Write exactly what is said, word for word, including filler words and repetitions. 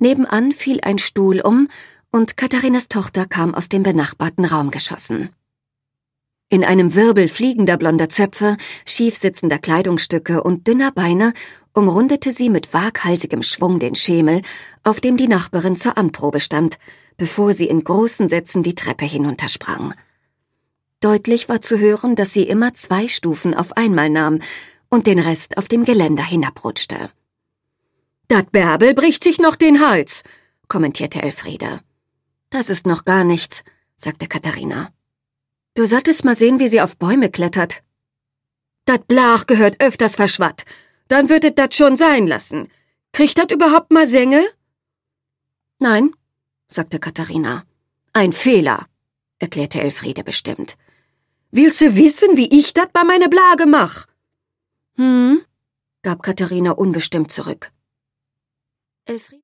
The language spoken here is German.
Nebenan fiel ein Stuhl um und Katharinas Tochter kam aus dem benachbarten Raum geschossen. In einem Wirbel fliegender blonder Zöpfe, schief sitzender Kleidungsstücke und dünner Beine umrundete sie mit waghalsigem Schwung den Schemel, auf dem die Nachbarin zur Anprobe stand, bevor sie in großen Sätzen die Treppe hinuntersprang. Deutlich war zu hören, dass sie immer zwei Stufen auf einmal nahm und den Rest auf dem Geländer hinabrutschte. »Dat Bärbel bricht sich noch den Hals«, kommentierte Elfriede. »Das ist noch gar nichts«, sagte Katharina. »Du solltest mal sehen, wie sie auf Bäume klettert.« »Dat Blach gehört öfters verschwatt. Dann würdet dat schon sein lassen. Kriegt dat überhaupt mal Sänge?« »Nein«, sagte Katharina. »Ein Fehler«, erklärte Elfriede bestimmt. »Willst du wissen, wie ich dat bei meine Blage mach?« »Hm«, gab Katharina unbestimmt zurück. Elfriede